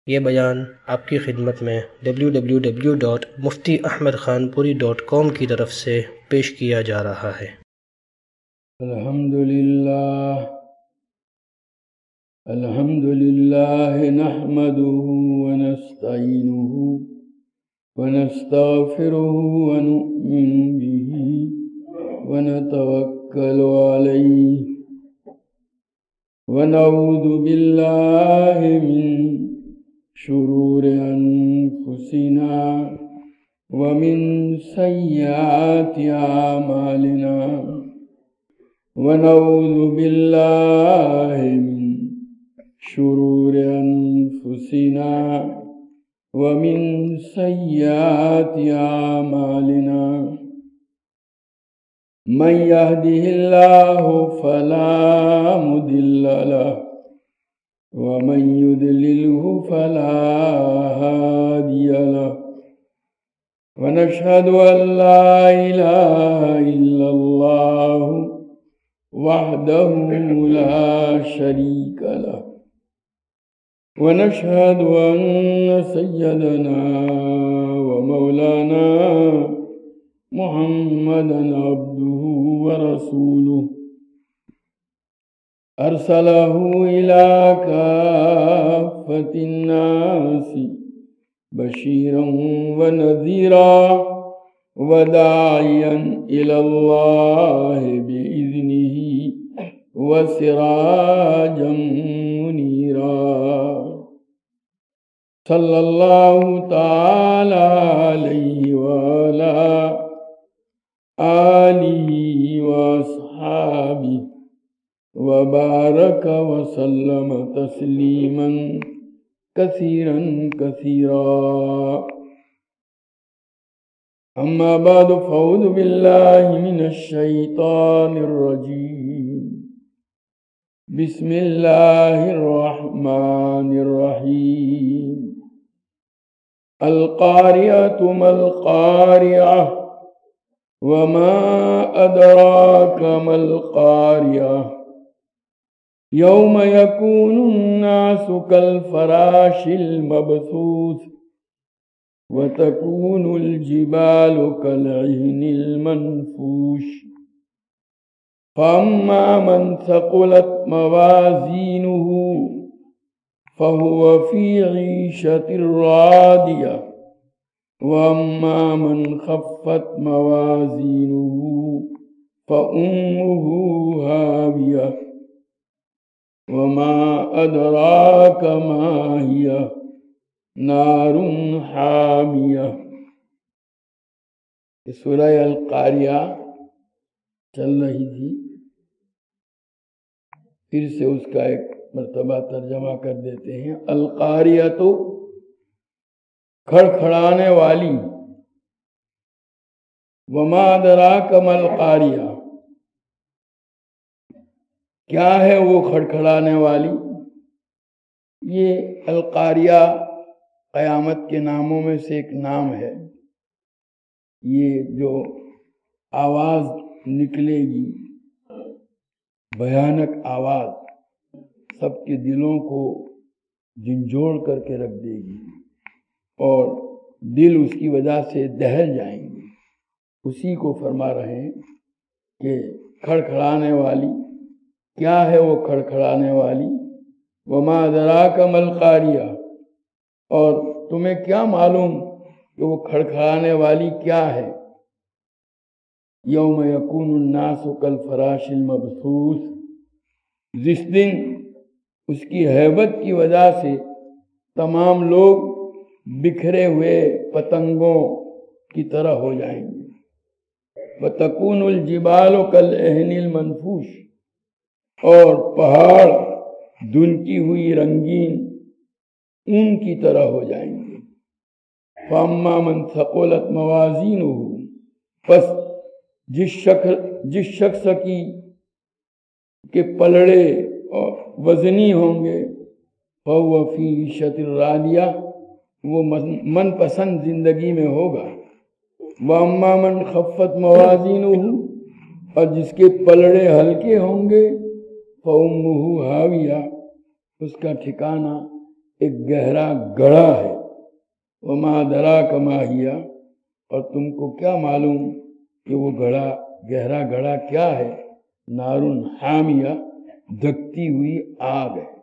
یہ بیان آپ کی خدمت میں www.muftiahmedkhanpuri.com کی طرف سے پیش کیا جا رہا ہے۔ الحمدللہ نحمده ونستعینه ونستغفره ونؤمن به ونتوکل علیہ ونعوذ باللہ من شرور انفسنا ومن سیئات اعمالنا ونعوذ باللہ من شرور انفسنا ومن سیئات اعمالنا من يهده الله فلا مضل له ومن يضلله فلا هادي له ونشهد أن لا إله إلا الله وحده لا شريك له ونشهد أن سيدنا ومولانا محمدا عبده ورسوله أرسله إلى كافة الناس بشيرا ونذيرا وداعيا إلى الله بإذنه وسراجا منيرا صلى الله تعالى عليه وعلى آلہ واصحابہ وبارک وسلم تسلیما کثیرا کثیرا اما بعد فاعوذ باللہ من الشیطان الرجیم بسم اللہ الرحمن الرحیم القاریۃ ما القاریۃ وما أدراك ما القارعة يوم يكون الناس كالفراش المبثوث وتكون الجبال كالعهن المنفوش فأما من ثقلت موازينه فهو في عيشة راضية وَأَمَّا مَنْ خَفَّتْ مَوَازِينُهُ فَأُمُّهُ هَاوِيَةٌ وَمَا أَدْرَاكَ مَا هِيَ نَارٌ حَامِيَةٌ۔ سورہ القاریہ چل رہی تھی، پھر سے اس کا ایک مرتبہ ترجمہ کر دیتے ہیں۔ القاریہ تو کھڑکھڑانے والی، وما ادراک ما القاریہ، کیا ہے وہ کھڑکھڑانے والی؟ یہ القاریہ قیامت کے ناموں میں سے ایک نام ہے۔ یہ جو آواز نکلے گی، بھیانک آواز، سب کے دلوں کو جھنجھوڑ کر کے رکھ دے گی اور دل اس کی وجہ سے دہل جائیں گے، اسی کو فرما رہے ہیں کہ کھڑکھڑانے والی کیا ہے وہ کھڑکھڑانے والی؟ وما ادراک ما القاریہ، اور تمہیں کیا معلوم کہ وہ کھڑکھڑانے والی کیا ہے؟ یوم یکون الناس کالفراش المبثوث، جس دن اس کی ہیبت کی وجہ سے تمام لوگ بکھرے ہوئے پتنگوں کی طرح ہو جائیں گے۔ وَتَكُونُ الْجِبَالُ كَالْعِهْنِ الْمَنْفُوشِ، اور پہاڑ دھنکی ہوئی رنگین اون کی طرح ہو جائیں گے۔ فَأَمَّا مَنْ ثَقُلَتْ مَوَازِينُهُ، پس جس شخص کی کے پلڑے اور وزنی ہوں گے، فَهُوَ فِي عِيشَةٍ رَاضِيَةٍ، وہ من پسند زندگی میں ہوگا۔ وَأَمَّا مَنْ خَفَّتْ مَوَازِينُهُ، اور جس کے پلڑے ہلکے ہوں گے، فَأُمُّهُ هَاوِيَةٌ، اس کا ٹھکانہ ایک گہرا گڑھا ہے، وما دراک ما ہی، اور تم کو کیا معلوم کہ وہ گہرا گڑھا کیا ہے؟ نارن حامیہ، دھکتی ہوئی آگ ہے۔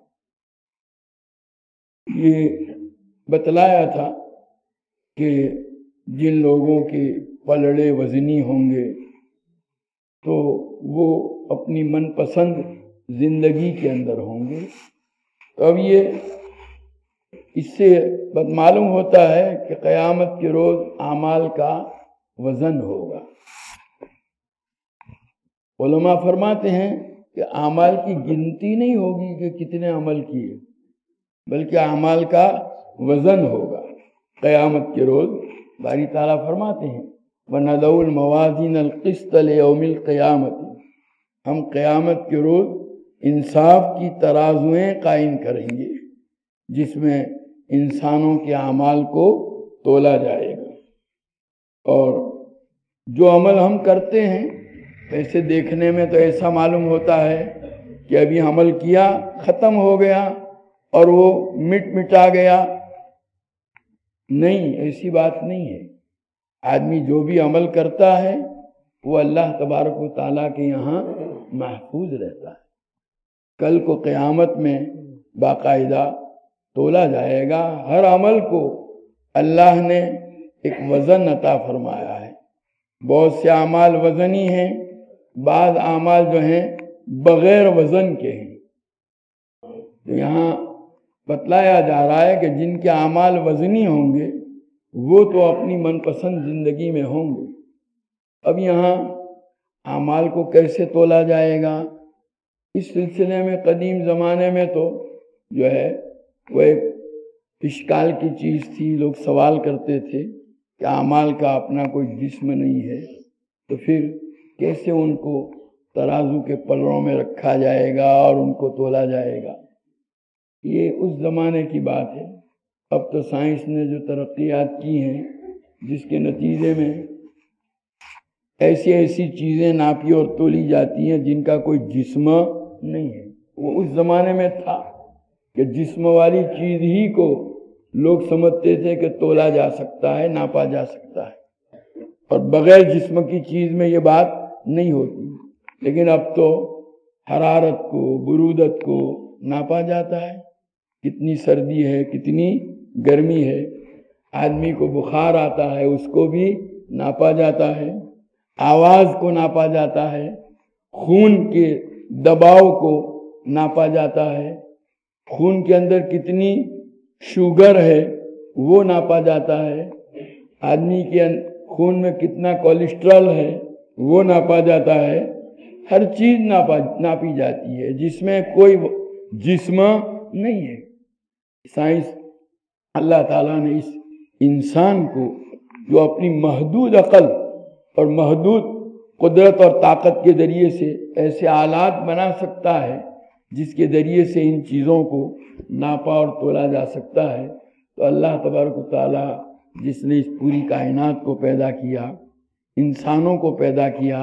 یہ بتلایا تھا کہ جن لوگوں کے پلڑے وزنی ہوں گے تو وہ اپنی من پسند زندگی کے اندر ہوں گے۔ تو اب یہ اس سے معلوم ہوتا ہے کہ قیامت کے روز اعمال کا وزن ہوگا۔ علماء فرماتے ہیں کہ اعمال کی گنتی نہیں ہوگی کہ کتنے عمل کیے، بلکہ اعمال کا وزن ہوگا قیامت کے روز۔ باری تعالیٰ فرماتے ہیں وَنَضَعُ الْمَوَازِينَ الْقِسْطَ لِيَوْمِ الْقِيَامَةِ، ہم قیامت کے روز انصاف کی ترازویں قائم کریں گے جس میں انسانوں کے اعمال کو تولا جائے گا۔ اور جو عمل ہم کرتے ہیں ایسے دیکھنے میں تو ایسا معلوم ہوتا ہے کہ ابھی عمل کیا ختم ہو گیا اور وہ مٹا گیا، نہیں، ایسی بات نہیں ہے۔ آدمی جو بھی عمل کرتا ہے وہ اللہ تبارک و تعالیٰ کے یہاں محفوظ رہتا ہے۔ کل کو قیامت میں باقاعدہ تولا جائے گا، ہر عمل کو اللہ نے ایک وزن عطا فرمایا ہے۔ بہت سے اعمال وزنی ہیں، بعض اعمال جو ہیں بغیر وزن کے ہیں۔ تو یہاں بتلایا جا رہا ہے کہ جن کے اعمال وزنی ہوں گے وہ تو اپنی من پسند زندگی میں ہوں گے۔ اب یہاں اعمال کو کیسے تولا جائے گا؟ اس سلسلے میں قدیم زمانے میں تو جو ہے وہ ایک اشکال کی چیز تھی، لوگ سوال کرتے تھے کہ اعمال کا اپنا کوئی جسم نہیں ہے تو پھر کیسے ان کو ترازو کے پلڑوں میں رکھا جائے گا اور ان کو تولا جائے گا؟ یہ اس زمانے کی بات ہے۔ اب تو سائنس نے جو ترقیات کی ہیں جس کے نتیجے میں ایسی چیزیں ناپی اور تولی جاتی ہیں جن کا کوئی جسم نہیں ہے۔ وہ اس زمانے میں تھا کہ جسم والی چیز ہی کو لوگ سمجھتے تھے کہ تولا جا سکتا ہے، ناپا جا سکتا ہے، اور بغیر جسم کی چیز میں یہ بات نہیں ہوتی۔ لیکن اب تو حرارت کو، برودت کو ناپا جاتا ہے، کتنی سردی ہے، کتنی گرمی ہے، آدمی کو بخار آتا ہے اس کو بھی ناپا جاتا ہے، آواز کو ناپا جاتا ہے، خون کے دباؤ کو ناپا جاتا ہے، خون کے اندر کتنی شوگر ہے وہ ناپا جاتا ہے، آدمی کے خون میں کتنا کولیسٹرول ہے وہ ناپا جاتا ہے، ہر چیز ناپی جاتی ہے جس میں کوئی جسم نہیں ہے۔ سائنس، اللہ تعالیٰ نے اس انسان کو جو اپنی محدود عقل اور محدود قدرت اور طاقت کے ذریعے سے ایسے آلات بنا سکتا ہے جس کے ذریعے سے ان چیزوں کو ناپا اور تولا جا سکتا ہے، تو اللہ تبارک و تعالیٰ جس نے اس پوری کائنات کو پیدا کیا، انسانوں کو پیدا کیا،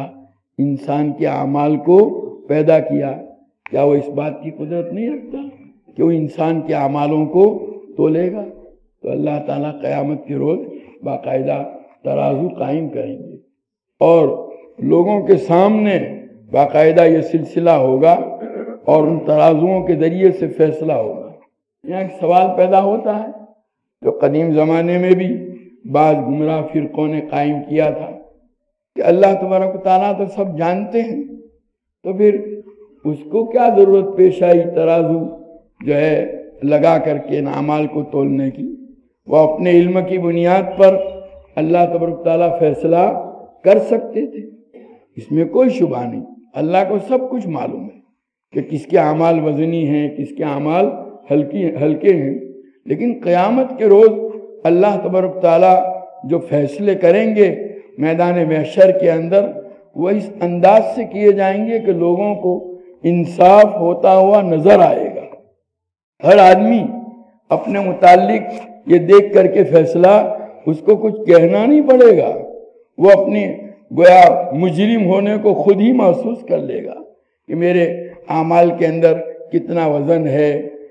انسان کے اعمال کو پیدا کیا، کیا وہ اس بات کی قدرت نہیں رکھتا کہ وہ انسان کے اعمالوں کو تولے گا؟ تو اللہ تعالیٰ قیامت کے روز باقاعدہ ترازو قائم کریں گے اور لوگوں کے سامنے باقاعدہ یہ سلسلہ ہوگا اور ان ترازوؤں کے ذریعے سے فیصلہ ہوگا۔ یہاں ایک سوال پیدا ہوتا ہے جو قدیم زمانے میں بھی بعض گمراہ فرقوں نے قائم کیا تھا کہ اللہ تبارک و تعالیٰ تو سب جانتے ہیں، تو پھر اس کو کیا ضرورت پیش آئی ترازو جو ہے لگا کر کے ان اعمال کو تولنے کی؟ وہ اپنے علم کی بنیاد پر اللہ تبارک و تعالیٰ فیصلہ کر سکتے تھے، اس میں کوئی شبہ نہیں۔ اللہ کو سب کچھ معلوم ہے کہ کس کے اعمال وزنی ہیں، کس کے اعمال ہلکے ہیں، لیکن قیامت کے روز اللہ تبارک و تعالیٰ جو فیصلے کریں گے میدان محشر کے اندر وہ اس انداز سے کیے جائیں گے کہ لوگوں کو انصاف ہوتا ہوا نظر آئے گا۔ ہر آدمی اپنے متعلق یہ دیکھ کر کے فیصلہ، اس کو کچھ کہنا نہیں پڑے گا، وہ اپنے گویا مجرم ہونے کو خود ہی محسوس کر لے گا کہ میرے اعمال کے اندر کتنا وزن ہے،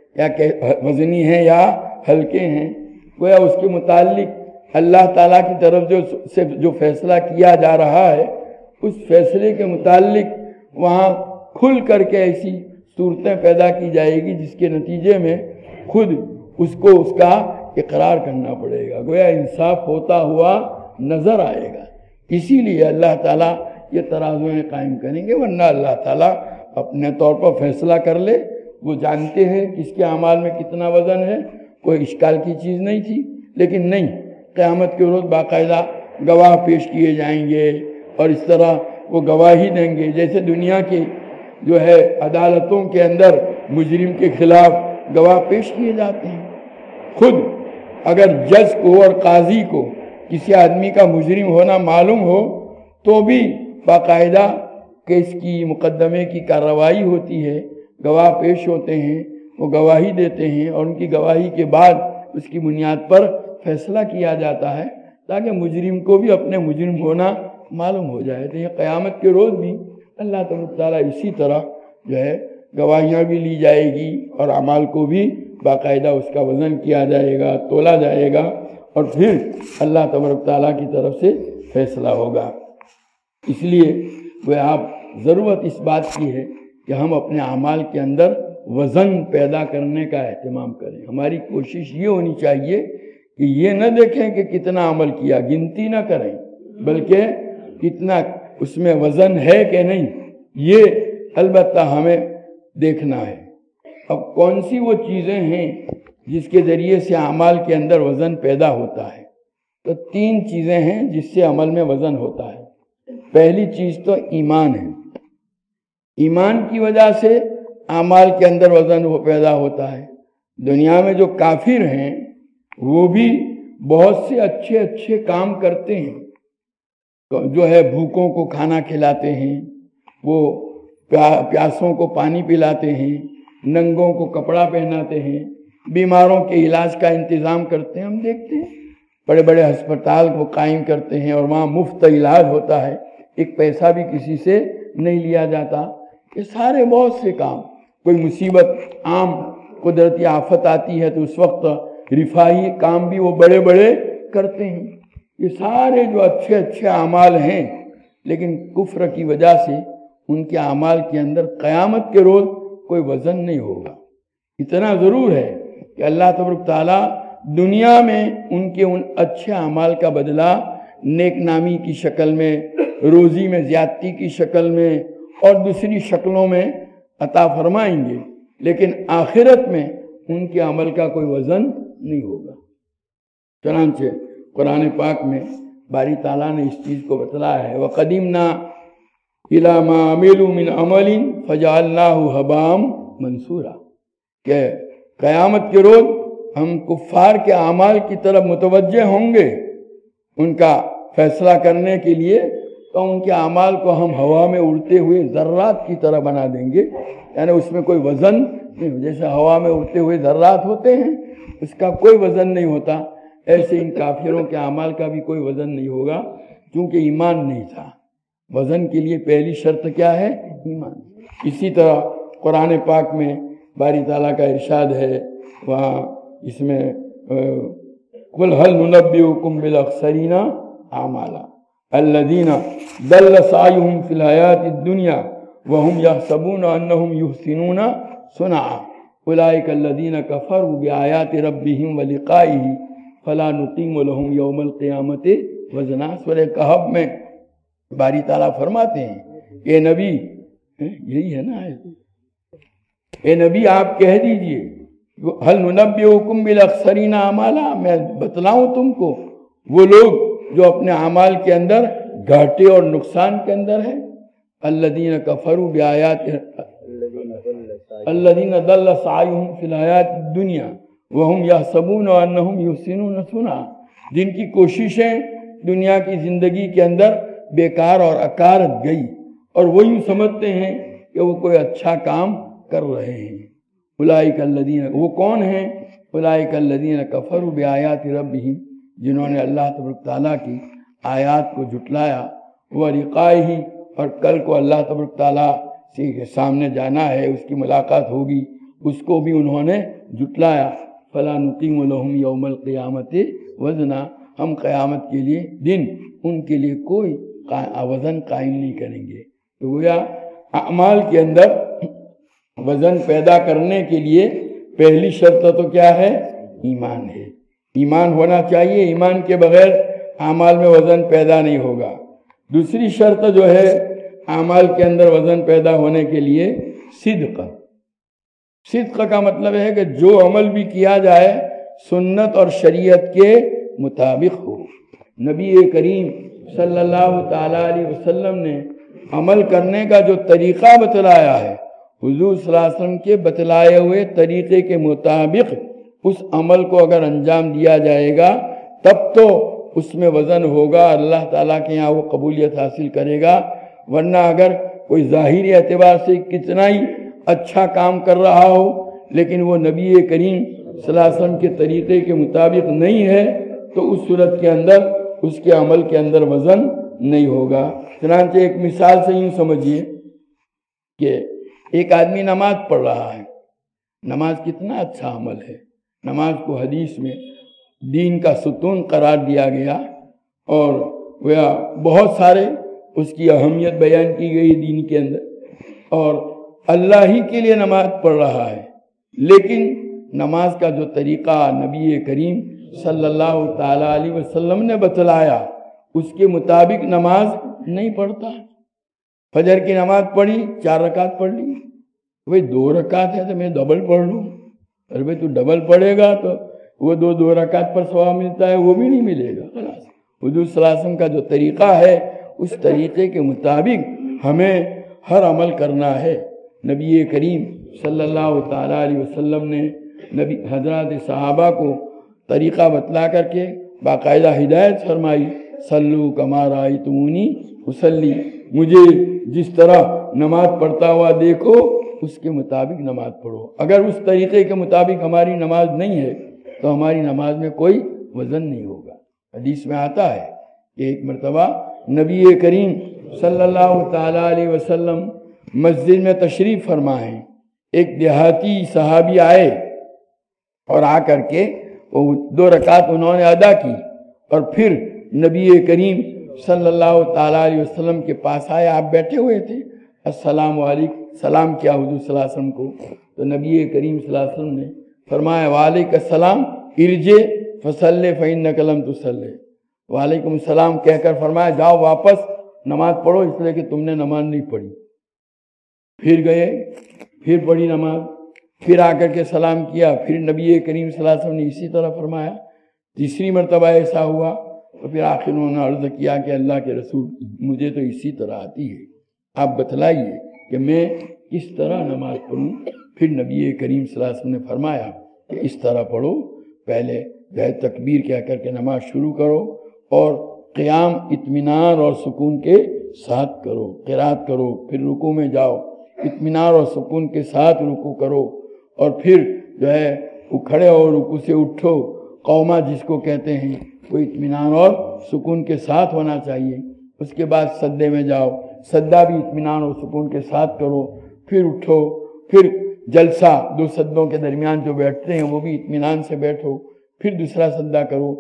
یا وزنی ہیں یا ہلکے ہیں، گویا اس کے متعلق اللہ تعالیٰ کی طرف جو فیصلہ کیا جا رہا ہے اس فیصلے کے متعلق وہاں کھل کر کے ایسی صورتیں پیدا کی جائے گی جس کے نتیجے میں خود اس کو اس کا اقرار کرنا پڑے گا، گویا انصاف ہوتا ہوا نظر آئے گا۔ اسی لیے اللہ تعالیٰ یہ ترازویں قائم کریں گے، ورنہ اللہ تعالیٰ اپنے طور پر فیصلہ کر لے، وہ جانتے ہیں کہ اس کے اعمال میں کتنا وزن ہے، کوئی اشکال کی چیز نہیں تھی۔ لیکن نہیں، قیامت کے روز باقاعدہ گواہ پیش کیے جائیں گے اور اس طرح وہ گواہی دیں گے، جیسے دنیا کی جو ہے عدالتوں کے اندر مجرم کے خلاف گواہ پیش کیے جاتے ہیں۔ خود اگر جج کو اور قاضی کو کسی آدمی کا مجرم ہونا معلوم ہو تو بھی باقاعدہ کیس کی مقدمے کی کارروائی ہوتی ہے، گواہ پیش ہوتے ہیں، وہ گواہی دیتے ہیں اور ان کی گواہی کے بعد اس کی بنیاد پر فیصلہ کیا جاتا ہے تاکہ مجرم کو بھی اپنے مجرم ہونا معلوم ہو جائے۔ تو یہ قیامت کے روز بھی اللہ تعالیٰ اسی طرح جو ہے گواہیاں بھی لی جائے گی اور اعمال کو بھی باقاعدہ اس کا وزن کیا جائے گا، تولا جائے گا اور پھر اللہ تبارک تعالیٰ کی طرف سے فیصلہ ہوگا۔ اس لیے وہ آپ ضرورت اس بات کی ہے کہ ہم اپنے اعمال کے اندر وزن پیدا کرنے کا اہتمام کریں۔ ہماری کوشش یہ ہونی چاہیے کہ یہ نہ دیکھیں کہ کتنا عمل کیا، گنتی نہ کریں، بلکہ کتنا اس میں وزن ہے کہ نہیں، یہ البتہ ہمیں دیکھنا ہے۔ اب کون سی وہ چیزیں ہیں جس کے ذریعے سے اعمال کے اندر وزن پیدا ہوتا ہے؟ تو 3 چیزیں ہیں جس سے عمل میں وزن ہوتا ہے۔ پہلی چیز تو ایمان ہے، ایمان کی وجہ سے اعمال کے اندر وزن وہ پیدا ہوتا ہے۔ دنیا میں جو کافر ہیں وہ بھی بہت سے اچھے اچھے کام کرتے ہیں، جو ہے بھوکوں کو کھانا کھلاتے ہیں، وہ پیاسوں کو پانی پلاتے ہیں، ننگوں کو کپڑا پہناتے ہیں، بیماروں کے علاج کا انتظام کرتے ہیں۔ ہم دیکھتے ہیں بڑے بڑے ہسپتال کو قائم کرتے ہیں اور وہاں مفت علاج ہوتا ہے، ایک پیسہ بھی کسی سے نہیں لیا جاتا۔ یہ سارے بہت سے کام، کوئی مصیبت عام قدرتی آفت آتی ہے تو اس وقت رفاہی کام بھی وہ بڑے بڑے کرتے ہیں۔ یہ سارے جو اچھے اچھے اعمال ہیں، لیکن کفر کی وجہ سے ان کے اعمال کے اندر قیامت کے روز کوئی وزن نہیں ہوگا۔ اتنا ضرور ہے کہ اللہ تبارک تعالیٰ دنیا میں ان کے ان اچھے اعمال کا بدلہ نیک نامی کی شکل میں، روزی میں زیادتی کی شکل میں اور دوسری شکلوں میں عطا فرمائیں گے، لیکن آخرت میں ان کے عمل کا کوئی وزن نہیں ہوگا۔ چنانچہ قرآن پاک میں باری تعالیٰ نے اس چیز کو بتلایا ہے، وَقَدِمْنَا إِلَىٰ مَا عَمِلُوا مِنْ عَمَلٍ فَجَعَلْنَاهُ هَبَاءً مَنْثُورًا، کہ قیامت کے روز ہم کفار کے اعمال کی طرف متوجہ ہوں گے ان کا فیصلہ کرنے کے لیے، تو ان کے اعمال کو ہم ہوا میں اڑتے ہوئے ذرات کی طرح بنا دیں گے، یعنی اس میں کوئی وزن نہیں، جیسے ہوا میں اڑتے ہوئے ذرات ہوتے ہیں اس کا کوئی وزن نہیں ہوتا، ایسے ان کافروں کے اعمال کا بھی کوئی وزن نہیں ہوگا، کیونکہ ایمان نہیں تھا۔ وزن کے لیے پہلی شرط کیا ہے؟ ایمان۔ اسی طرح قرآن پاک میں باری تعالیٰ کا ارشاد ہے، وہاں اس میں قُلْ هَلْ نُنَبِّئُكُمْ بِالْأَخْسَرِينَ أَعْمَالًا الَّذِينَ ضَلَّ سَعْيُهُمْ فِي الْحَيَاةِ الدُّنْيَا وَهُمْ يَحْسَبُونَ أَنَّهُمْ يُحْسِنُونَ صُنْعًا أُولَئِكَ الَّذِينَ كَفَرُوا بِآيَاتِ رَبِّهِمْ وَلِقَائِهِ فَلَا نُقِيمُ لَهُمْ يَوْمَ الْقِيَامَةِ وَزْنًا۔ سورہ کہف میں باری تعالیٰ فرماتے ہیں کہ اے نبی، یہی ہے نا، اے نبی آپ کہہ دیجئے هل ننبئکم بالاخسرین اعمالا، میں بتلاؤں تم کو وہ لوگ جو اپنے اعمال کے اندر گھاٹے اور نقصان کے اندر ہیں، الذین کفروا بآیات الذین ضل سعیہم فی الحیاۃ الدنیا وہم یحسبون انہم یحسنون صنعا، جن کی کوششیں دنیا کی زندگی کے اندر بیکار اور اکارت گئی اور وہ یوں سمجھتے ہیں کہ وہ کوئی اچھا کام کر رہے ہیں۔ اولئک الذین، وہ کون ہیں؟ اولئک الذین کفروا بآیات ربہم، جنہوں نے اللہ تبارک تعالیٰ کی آیات کو جھٹلایا، ولقائہ، اور کل کو اللہ تبارک تعالیٰ سے سامنے جانا ہے، اس کی ملاقات ہوگی، اس کو بھی انہوں نے جٹلایا فلا نقیم لہم یوم القیامت وزنا، ہم قیامت کے لیے دن ان کے لیے کوئی وزن قائم نہیں کریں گے۔ تو گویا اعمال کے اندر وزن پیدا کرنے کے لیے پہلی شرط تو کیا ہے؟ ایمان ہے، ایمان ہونا چاہیے، ایمان کے بغیر اعمال میں وزن پیدا نہیں ہوگا۔ دوسری شرط جو ہے اعمال کے اندر وزن پیدا ہونے کے لیے صدق۔ صدق کا مطلب ہے کہ جو عمل بھی کیا جائے سنت اور شریعت کے مطابق ہو۔ نبی کریم صلی اللہ تعالیٰ علیہ وسلم نے عمل کرنے کا جو طریقہ بتلایا ہے، حضور صلی اللہ علیہ وسلم کے بتلائے ہوئے طریقے کے مطابق اس عمل کو اگر انجام دیا جائے گا تب تو اس میں وزن ہوگا، اللہ تعالیٰ کے یہاں وہ قبولیت حاصل کرے گا۔ ورنہ اگر کوئی ظاہری اعتبار سے کتنا ہی اچھا کام کر رہا ہو لیکن وہ نبی کریم صلی اللہ علیہ وسلم کے طریقے کے مطابق نہیں ہے تو اس صورت کے اندر اس کے عمل کے اندر وزن نہیں ہوگا۔ چنانچہ ایک مثال سے یوں سمجھیے کہ ایک آدمی نماز پڑھ رہا ہے، نماز کتنا اچھا عمل ہے، نماز کو حدیث میں دین کا ستون قرار دیا گیا اور بہت سارے اس کی اہمیت بیان کی گئی دین کے اندر، اور اللہ ہی کے لیے نماز پڑھ رہا ہے، لیکن نماز کا جو طریقہ نبی کریم صلی اللہ تعالیٰ علیہ وسلم نے بتلایا اس کے مطابق نماز نہیں پڑھتا۔ فجر کی نماز پڑھی، 4 رکعت پڑھ لی، بھئی 2 رکعت ہے تو میں ڈبل پڑھ لوں، اور بھئی تو ڈبل پڑھے گا تو وہ 2 رکعت پر ثواب ملتا ہے وہ بھی نہیں ملے گا۔ خلاص حضور صلی اللہ علیہ وسلم کا جو طریقہ ہے اس طریقے کے مطابق ہمیں ہر عمل کرنا ہے۔ نبی کریم صلی اللہ تعالیٰ علیہ وسلم نے حضرات صحابہ کو طریقہ بتلا کر کے باقاعدہ ہدایت فرمائی، صلو کما رأیتمونی اصلی، مجھے جس طرح نماز پڑھتا ہوا دیکھو اس کے مطابق نماز پڑھو۔ اگر اس طریقے کے مطابق ہماری نماز نہیں ہے تو ہماری نماز میں کوئی وزن نہیں ہوگا۔ حدیث میں آتا ہے کہ ایک مرتبہ نبی کریم صلی اللہ تعالیٰ علیہ وسلم مسجد میں تشریف فرما ہیں، ایک دیہاتی صحابی آئے اور آ کر کے وہ 2 رکعت انہوں نے ادا کی اور پھر نبی کریم صلی اللہ تعالیٰ علیہ وسلم کے پاس آئے، آپ بیٹھے ہوئے تھے، السلام علیکم، سلام کیا حضور صلی اللہ علیہ وسلم کو، تو نبی کریم صلی اللہ علیہ وسلم نے فرمایا وعلیکم السلام ارجع فصلی فإنک لم تصلی، وعلیکم السلام کہہ کر فرمایا جاؤ واپس نماز پڑھو اس لیے کہ تم نے نماز نہیں پڑھی۔ پھر گئے، پھر پڑھی نماز، پھر آ کر کے سلام کیا، پھر نبی کریم صلی اللہ علیہ وسلم نے اسی طرح فرمایا۔ تیسری مرتبہ ایسا ہوا تو پھر آخر انہوں نے عرض کیا کہ اللہ کے رسول مجھے تو اسی طرح آتی ہے، آپ بتلائیے کہ میں کس طرح نماز پڑھوں۔ پھر نبی کریم صلی اللہ علیہ وسلم نے فرمایا کہ اس طرح پڑھو، پہلے جو ہے تکبیر کہہ کر کے نماز شروع کرو اور قیام اطمینان اور سکون کے ساتھ کرو، قرات کرو، پھر رکوع میں جاؤ، اطمینان اور سکون کے ساتھ رکوع کرو، اور پھر جو ہے وہ کھڑے ہو رکوع سے اٹھو، قومہ جس کو کہتے ہیں وہ اطمینان اور سکون کے ساتھ ہونا چاہیے۔ اس کے بعد سجدے میں جاؤ، سجدہ بھی اطمینان اور سکون کے ساتھ کرو، پھر اٹھو، پھر جلسہ 2 سجدوں کے درمیان جو بیٹھتے ہیں وہ بھی اطمینان سے بیٹھو، پھر دوسرا سجدہ کرو۔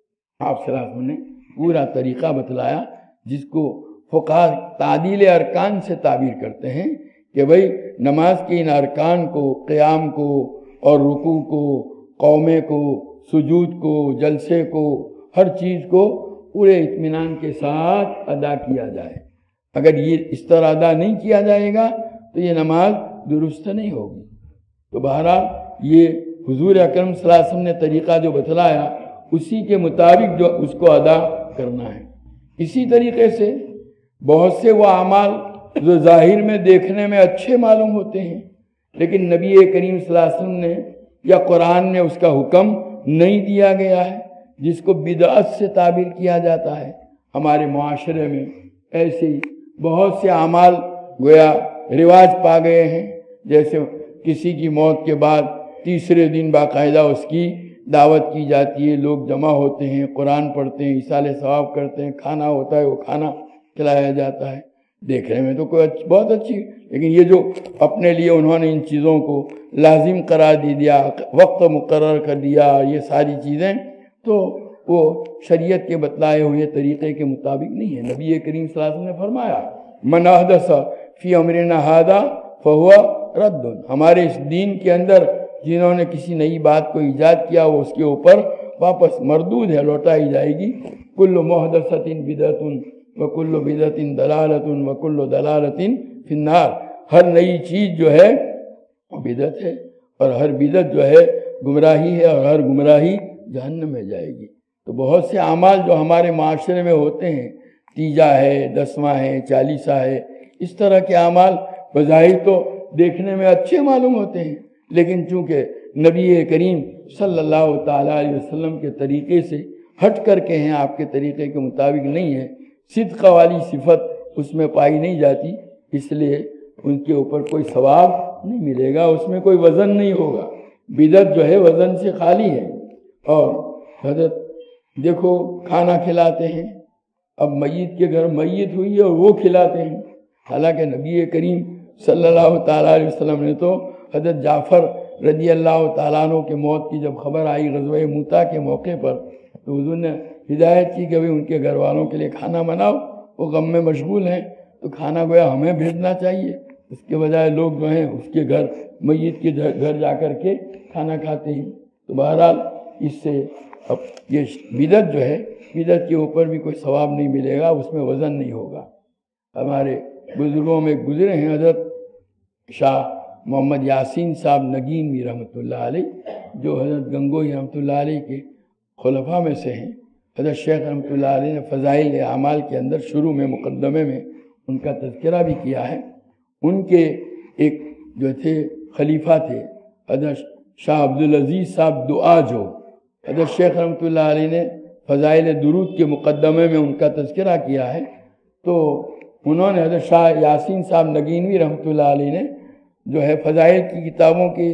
آپ صلی اللہ علیہ وسلم نے پورا طریقہ بتلایا جس کو فقہا تعدیل ارکان سے تعبیر کرتے ہیں کہ بھئی نماز کے ان ارکان کو، قیام کو اور رکوع کو، قومے کو، سجود کو، جلسے کو، ہر چیز کو پورے اطمینان کے ساتھ ادا کیا جائے۔ اگر یہ اس طرح ادا نہیں کیا جائے گا تو یہ نماز درست نہیں ہوگی۔ تو بہرحال یہ حضور اکرم صلی اللہ علیہ وسلم نے طریقہ جو بتلایا اسی کے مطابق جو اس کو ادا کرنا ہے۔ اسی طریقے سے بہت سے وہ اعمال جو ظاہر میں دیکھنے میں اچھے معلوم ہوتے ہیں لیکن نبی کریم صلی اللہ علیہ وسلم نے یا قرآن نے اس کا حکم نہیں دیا گیا ہے، جس کو بدعت سے تعبیر کیا جاتا ہے۔ ہمارے معاشرے میں ایسے ہی بہت سے اعمال گویا رواج پا گئے ہیں، جیسے کسی کی موت کے بعد تیسرے دن باقاعدہ اس کی دعوت کی جاتی ہے، لوگ جمع ہوتے ہیں، قرآن پڑھتے ہیں، ایصال ثواب کرتے ہیں، کھانا ہوتا ہے وہ کھانا کھلایا جاتا ہے۔ دیکھنے میں تو کوئی بہت اچھی، لیکن یہ جو اپنے لیے انہوں نے ان چیزوں کو لازم قرار دیا، وقت مقرر کر دیا، یہ ساری چیزیں، تو وہ شریعت کے بتلائے ہوئے طریقے کے مطابق نہیں ہے۔ نبی کریم صلی اللہ علیہ وسلم نے فرمایا من احدث فی امرنا ھذا فہو رد، ہمارے اس دین کے اندر جنہوں نے کسی نئی بات کو ایجاد کیا وہ اس کے اوپر واپس مردود ہے، لوٹائی جائے گی۔ کل محدثۃ بدعۃ وکل بدعۃ ضلالۃ وکل ضلالۃ فی النار، ہر نئی چیز جو ہے وہ بدعت ہے، اور ہر بدعت جو ہے گمراہی ہے، اور ہر گمراہی جہنم میں جائے گی۔ تو بہت سے اعمال جو ہمارے معاشرے میں ہوتے ہیں، تیجا ہے، دسواں ہے، چالیسا ہے، اس طرح کے اعمال بظاہر تو دیکھنے میں اچھے معلوم ہوتے ہیں، لیکن چونکہ نبی کریم صلی اللہ تعالیٰ علیہ وسلم کے طریقے سے ہٹ کر کے ہیں، آپ کے طریقے کے مطابق نہیں ہے، صدق والی صفت اس میں پائی نہیں جاتی، اس لیے ان کے اوپر کوئی ثواب نہیں ملے گا، اس میں کوئی وزن نہیں ہوگا۔ بدعت جو ہے وزن سے خالی ہے۔ اور حضرت دیکھو کھانا کھلاتے ہیں، اب میت کے گھر میت ہوئی ہے اور وہ کھلاتے ہیں، حالانکہ نبی کریم صلی اللہ تعالیٰ علیہ وسلم نے تو حضرت جعفر رضی اللہ تعالیٰ عنہ کے موت کی جب خبر آئی غزوہ موتا کے موقع پر، تو حضور نے ہدایت کی کہ ان کے گھر والوں کے لیے کھانا بناؤ، وہ غم میں مشغول ہیں، تو کھانا گویا ہمیں بھیجنا چاہیے، اس کے بجائے لوگ جو ہیں اس کے گھر میت کے گھر جا کر کے کھانا کھاتے ہیں۔ تو بہرحال اس سے اب یہ بدعت جو ہے، بدعت کے اوپر بھی کوئی ثواب نہیں ملے گا، اس میں وزن نہیں ہوگا۔ ہمارے بزرگوں میں گزرے ہیں حضرت شاہ محمد یاسین صاحب نگینوی رحمۃ اللہ علیہ، جو حضرت گنگوئی رحمۃ اللہ علیہ کے خلفاء میں سے ہیں۔ حضرت شیخ رحمۃ اللہ علیہ نے فضائل اعمال کے اندر شروع میں مقدمے میں ان کا تذکرہ بھی کیا ہے۔ ان کے ایک جو تھے خلیفہ تھے حضرت شاہ عبدالعزیز صاحب دعا، جو حضرت شیخ رحمۃ اللہ علیہ نے فضائل درود کے مقدمے میں ان کا تذکرہ کیا ہے، تو انہوں نے حضرت شاہ یاسین صاحب نگینوی رحمۃ اللہ علیہ نے جو ہے فضائل کی کتابوں کی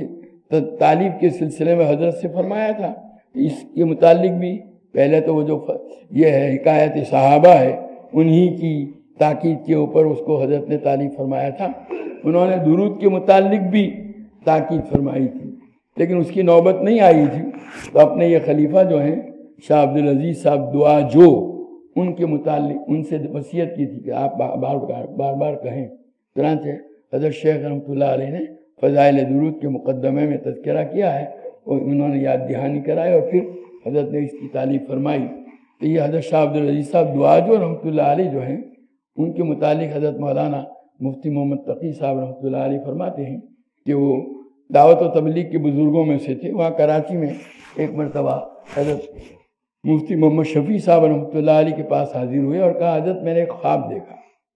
تعلیف کے سلسلے میں حضرت سے فرمایا تھا، اس کے متعلق بھی پہلے تو وہ جو یہ ہے حکایت صحابہ ہے، انہی کی تاکید کے اوپر اس کو حضرت نے تعلیف فرمایا تھا۔ انہوں نے درود کے متعلق بھی تاکید فرمائی تھی، لیکن اس کی نوبت نہیں آئی تھی، تو اپنے یہ خلیفہ جو ہیں شاہ عبدالعزیز صاحب دعا جو، ان کے متعلق ان سے وصیت کی تھی کہ آپ بار بار کہیں۔ چنانچہ حضرت شیخ رحمۃ اللہ علیہ نے فضائل درود کے مقدمے میں تذکرہ کیا ہے، اور انہوں نے یاد دہانی کرائی، اور پھر حضرت نے اس کی تعلیف فرمائی۔ تو یہ حضرت شاہ عبدالعزیز صاحب دعا جو رحمۃ اللہ علیہ جو ہیں، ان کے متعلق حضرت مولانا مفتی محمد تقی صاحب رحمۃ اللہ علیہ فرماتے ہیں کہ وہ دعوت و تبلیغ کے بزرگوں میں سے تھے۔ وہاں کراچی میں ایک مرتبہ حضرت مفتی محمد شفیع صاحب رحمۃ اللہ علیہ کے پاس حاضر ہوئے اور کہا حضرت میں نے ایک خواب دیکھا۔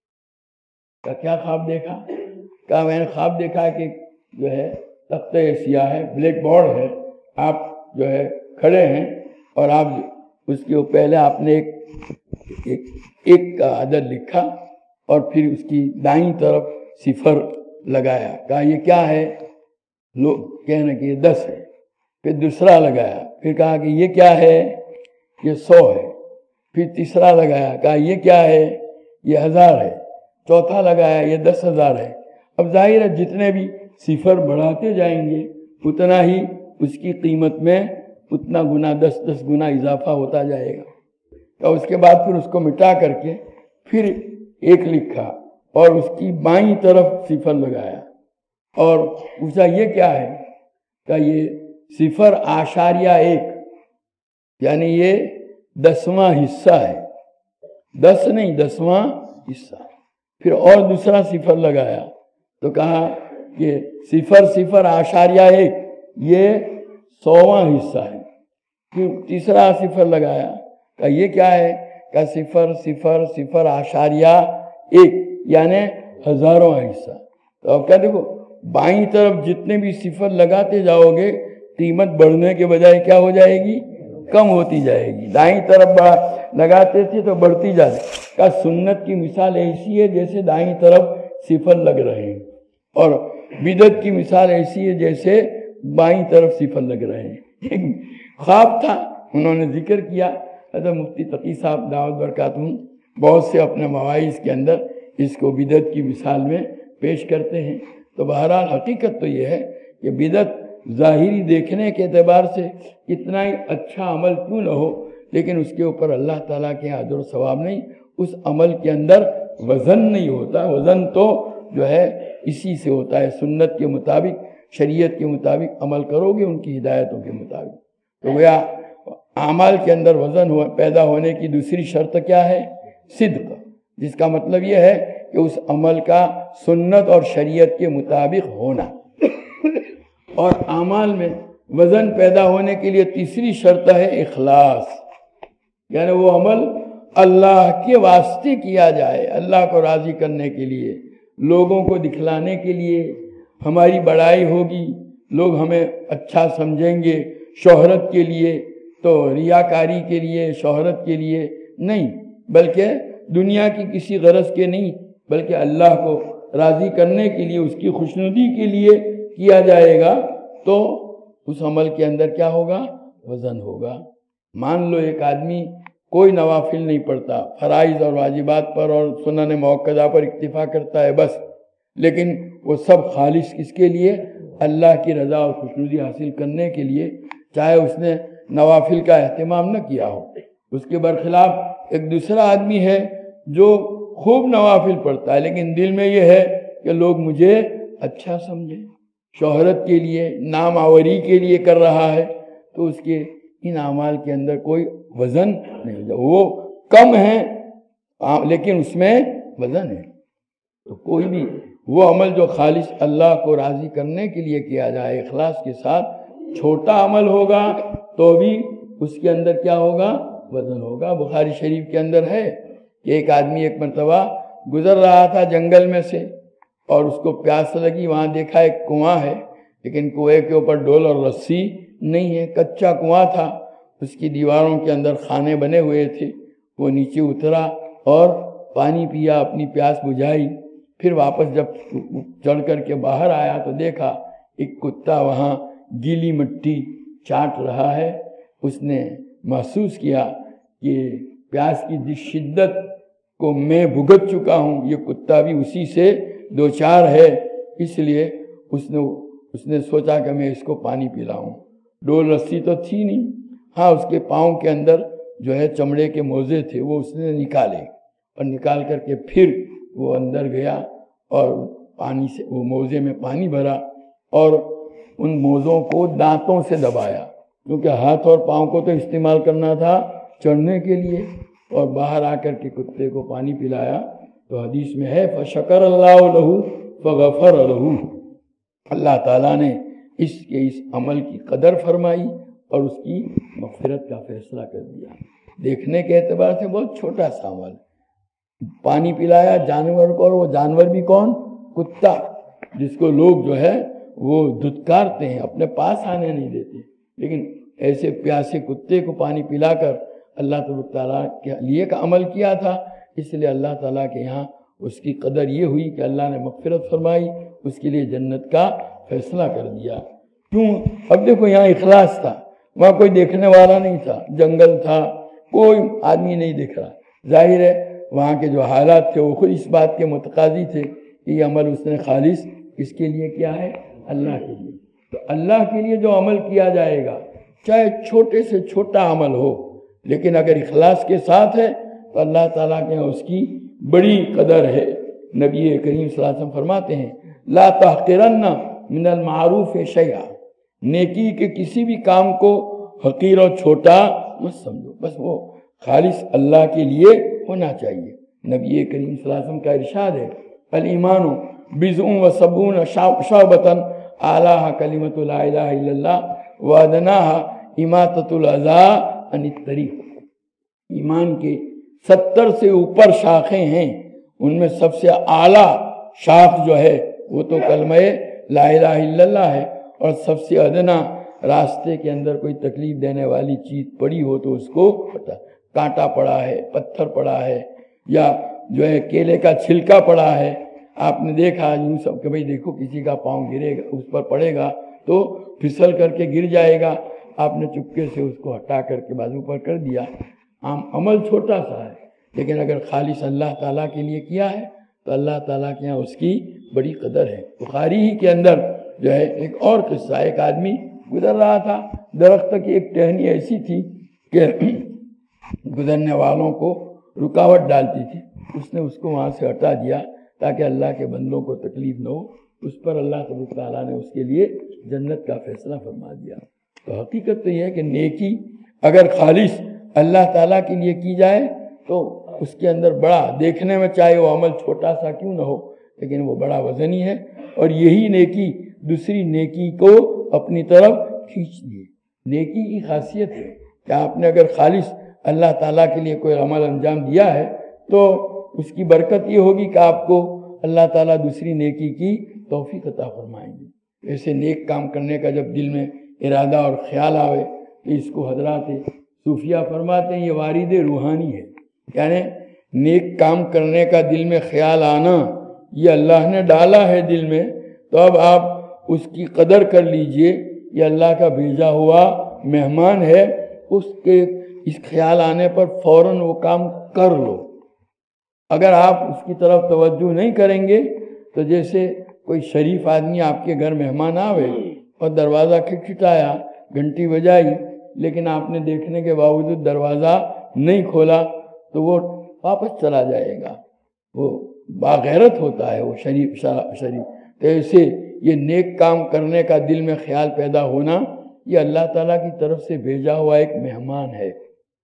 کہا کیا خواب دیکھا؟ کہا میں نے خواب دیکھا کہ جو ہے تختہ سیاہ ہے، بلیک بورڈ ہے، آپ جو ہے کھڑے ہیں، اور آپ اس کے پہلے آپ نے ایک کا عدد لکھا، اور پھر اس کی دائیں طرف صفر لگایا۔ کہا یہ کیا ہے؟ لوگ کہنے کہ یہ 10 ہے۔ پھر دوسرا لگایا، پھر کہا کہ یہ کیا ہے؟ یہ 100 ہے۔ پھر تیسرا لگایا، کہا یہ کیا ہے؟ یہ 1000 ہے۔ چوتھا لگایا، یہ 10,000 ہے۔ اب ظاہر ہے جتنے بھی صفر بڑھاتے جائیں گے اتنا ہی اس کی قیمت میں اتنا گنا 10 گنا اضافہ ہوتا جائے گا۔ اور اس کے بعد پھر اس کو مٹا کر کے پھر ایک لکھا، اور اس کی بائیں طرف صفر لگایا، اور پوچھا یہ کیا ہے؟ کہ یہ 0.1، یعنی یہ 10واں حصہ ہے، 10 نہیں 10واں حصہ۔ پھر اور دوسرا صفر لگایا تو کہا کہ 0.1 یہ 100واں حصہ ہے۔ پھر تیسرا صفر لگایا، کہ یہ کیا ہے؟ کہ 0.001 یعنی 1000واں حصہ۔ تو اب کیا دیکھو، بائیں طرف جتنے بھی صفر لگاتے جاؤ گے قیمت بڑھنے کے بجائے کیا ہو جائے گی؟ کم ہوتی جائے گی۔ دائیں طرف لگاتے تھے تو بڑھتی جاتی۔ کہ سنت کی مثال ایسی ہے جیسے دائیں طرف صفر لگ رہے ہیں، اور بدعت کی مثال ایسی ہے جیسے بائیں طرف صفر لگ رہے ہیں۔ خواب تھا، انہوں نے ذکر کیا۔ حضرت مفتی تقی صاحب دعوت برکاتہم بہت سے اپنے مواعظ کے اندر اس کو بدعت کی مثال میں پیش کرتے ہیں۔ تو بہرحال حقیقت تو یہ ہے کہ بدعت ظاہری دیکھنے کے اعتبار سے کتنا ہی اچھا عمل کیوں نہ ہو، لیکن اس کے اوپر اللہ تعالیٰ کے اجر و ثواب نہیں، اس عمل کے اندر وزن نہیں ہوتا۔ وزن تو جو ہے اسی سے ہوتا ہے، سنت کے مطابق، شریعت کے مطابق عمل کرو گے، ان کی ہدایتوں کے مطابق۔ تو گویا اعمال کے اندر وزن پیدا ہونے کی دوسری شرط کیا ہے؟ صدق، جس کا مطلب یہ ہے کہ اس عمل کا سنت اور شریعت کے مطابق ہونا۔ اور اعمال میں وزن پیدا ہونے کے لیے تیسری شرط ہے اخلاص، یعنی وہ عمل اللہ کے واسطے کیا جائے، اللہ کو راضی کرنے کے لیے، لوگوں کو دکھلانے کے لیے، ہماری بڑائی ہوگی، لوگ ہمیں اچھا سمجھیں گے، شہرت کے لیے، تو ریاکاری کے لیے، شہرت کے لیے نہیں، بلکہ دنیا کی کسی غرض کے نہیں، بلکہ اللہ کو راضی کرنے کے لیے، اس کی خوشنودی کے لیے کیا جائے گا، تو اس عمل کے اندر کیا ہوگا؟ وزن ہوگا۔ مان لو ایک آدمی کوئی نوافل نہیں پڑھتا، فرائض اور واجبات پر اور سنن موقدہ پر اکتفا کرتا ہے بس، لیکن وہ سب خالص کس کے لیے؟ اللہ کی رضا اور خوشنودی حاصل کرنے کے لیے، چاہے اس نے نوافل کا اہتمام نہ کیا ہو۔ اس کے برخلاف ایک دوسرا آدمی ہے جو خوب نوافل پڑھتا ہے، لیکن دل میں یہ ہے کہ لوگ مجھے اچھا سمجھیں، شہرت کے لیے، نام آوری کے لیے کر رہا ہے، تو اس کے ان اعمال کے اندر کوئی وزن نہیں ہوتا، وہ کم ہے لیکن اس میں وزن ہے۔ تو کوئی بھی وہ عمل جو خالص اللہ کو راضی کرنے کے لیے کیا جائے اخلاص کے ساتھ، چھوٹا عمل ہوگا تو بھی اس کے اندر کیا ہوگا؟ وزن ہوگا۔ بخاری شریف کے اندر ہے کہ ایک آدمی ایک مرتبہ گزر رہا تھا جنگل میں سے، اور اس کو پیاس لگی، وہاں دیکھا ایک کنواں ہے، لیکن کنویں کے اوپر ڈول اور رسی نہیں ہے، کچا کنواں تھا، اس کی دیواروں کے اندر خانے بنے ہوئے تھے۔ وہ نیچے اترا اور پانی پیا، اپنی پیاس بجھائی، پھر واپس جب چڑھ کر کے باہر آیا تو دیکھا ایک کتا وہاں گیلی مٹی چاٹ رہا ہے۔ اس نے محسوس کیا کہ پیاس کی جس شدت کو میں بھگت چکا ہوں، یہ کتا بھی اسی سے دوچار ہے، اس لیے اس نے سوچا کہ میں اس کو پانی پلاؤں۔ ڈول رسی تو تھی نہیں، ہاں اس کے پاؤں کے اندر جو ہے چمڑے کے موزے تھے، وہ اس نے نکالے، اور نکال کر کے پھر وہ اندر گیا اور پانی سے وہ موزے میں پانی بھرا، اور ان موزوں کو دانتوں سے دبایا، کیونکہ ہاتھ اور پاؤں کو تو استعمال کرنا تھا چڑھنے کے لیے، اور باہر آ کر کے کتے کو پانی پلایا۔ تو حدیث میں ہے فشکر اللہ لہ فغفر لہ، اللہ تعالیٰ نے اس عمل کی قدر فرمائی اور اس کی مغفرت کا فیصلہ کر دیا۔ دیکھنے کے اعتبار سے بہت چھوٹا سا عمل، پانی پلایا جانور کو، اور وہ جانور بھی کون؟ کتا، جس کو لوگ جو ہے وہ دھتکارتے ہیں، اپنے پاس آنے نہیں دیتے، لیکن ایسے پیاسے کتے کو پانی پلا کر اللہ تعالیٰ کے لیے کا عمل کیا تھا، اس لیے اللہ تعالیٰ کے یہاں اس کی قدر یہ ہوئی کہ اللہ نے مغفرت فرمائی، اس کے لیے جنت کا فیصلہ کر دیا۔ کیوں؟ اب دیکھو یہاں اخلاص تھا، وہاں کوئی دیکھنے والا نہیں تھا، جنگل تھا، کوئی آدمی نہیں دیکھ رہا، ظاہر ہے وہاں کے جو حالات تھے وہ خود اس بات کے متقاضی تھے کہ یہ عمل اس نے خالص اس کے لیے کیا ہے؟ اللہ کے لیے۔ تو اللہ کے لیے جو عمل کیا جائے گا، چاہے چھوٹے سے چھوٹا عمل ہو، لیکن اگر اخلاص کے ساتھ ہے تو اللہ تعالیٰ کے اس کی بڑی قدر ہے۔ نبی کریم صلی اللہ علیہ وسلم فرماتے ہیں لا تحقرن من المعروف شیئا، نیکی کے کسی بھی کام کو حقیر اور چھوٹا مت سمجھو، بس وہ خالص اللہ کے لیے ہونا چاہیے۔ نبی کریم صلی اللہ علیہ وسلم کا ارشاد ہے الایمان بضع و سبعون شعبۃ اعلیٰ کلمۃ لا الہ الا اللہ وادناہا اماطۃ الاذی عن الطریق۔ ایمان کے 70 سے اوپر شاخیں ہیں، ان میں سب سے اعلیٰ شاخ جو ہے وہ تو کلمہ لا الہ الا اللہ ہے، اور سب سے ادنا راستے کے اندر کوئی تکلیف دینے والی چیز پڑی ہو تو اس کو پتہ، کانٹا پڑا ہے، پتھر پڑا ہے، یا جو ہے کیلے کا چھلکا پڑا ہے، آپ نے دیکھا یوں سب کہ بھئی دیکھو کسی کا پاؤں گرے گا، اس پر پڑے گا تو پھسل کر کے گر جائے گا، آپ نے چپکے سے اس کو ہٹا کر کے بازو پر کر دیا۔ عمل چھوٹا سا ہے، لیکن اگر خالص اللہ تعالیٰ کے لیے کیا ہے تو اللہ تعالیٰ کے یہاں اس کی بڑی قدر ہے۔ بخاری ہی کے اندر جو ہے ایک اور قصہ، ایک آدمی گزر رہا تھا، درخت کی ایک ٹہنی ایسی تھی کہ گزرنے والوں کو رکاوٹ ڈالتی تھی، اس نے اس کو وہاں سے ہٹا دیا تاکہ اللہ کے بندوں کو تکلیف نہ ہو۔ اس پر اللہ تبارک تعالیٰ نے اس کے لیے جنت کا فیصلہ فرما دیا۔ تو حقیقت تو یہ ہے کہ نیکی اگر خالص اللہ تعالیٰ کے لیے کی جائے تو اس کے اندر بڑا، دیکھنے میں چاہے وہ عمل چھوٹا سا کیوں نہ ہو لیکن وہ بڑا وزنی ہے، اور یہی نیکی دوسری نیکی کو اپنی طرف کھینچ دی۔ نیکی کی خاصیت ہے کہ آپ نے اگر خالص اللہ تعالیٰ کے لیے کوئی عمل انجام دیا ہے تو اس کی برکت یہ ہوگی کہ آپ کو اللہ تعالیٰ دوسری نیکی کی توفیق عطا فرمائیں گے۔ ایسے نیک کام کرنے کا جب دل میں ارادہ اور خیال آئے کہ اس کو حضرات صوفیہ فرماتے ہیں یہ وارد روحانی ہے، یعنی نیک کام کرنے کا دل میں خیال آنا یہ اللہ نے ڈالا ہے دل میں، تو اب آپ اس کی قدر کر لیجئے، یہ اللہ کا بھیجا ہوا مہمان ہے، اس کے اس خیال آنے پر فوراً وہ کام کر لو۔ اگر آپ اس کی طرف توجہ نہیں کریں گے تو جیسے کوئی شریف آدمی آپ کے گھر مہمان آوے اور دروازہ کھٹکھٹایا، گھنٹی بجائی، لیکن آپ نے دیکھنے کے باوجود دروازہ نہیں کھولا تو وہ واپس چلا جائے گا، وہ باغیرت ہوتا ہے وہ شریف۔ تو ایسے یہ نیک کام کرنے کا دل میں خیال پیدا ہونا یہ اللہ تعالیٰ کی طرف سے بھیجا ہوا ایک مہمان ہے۔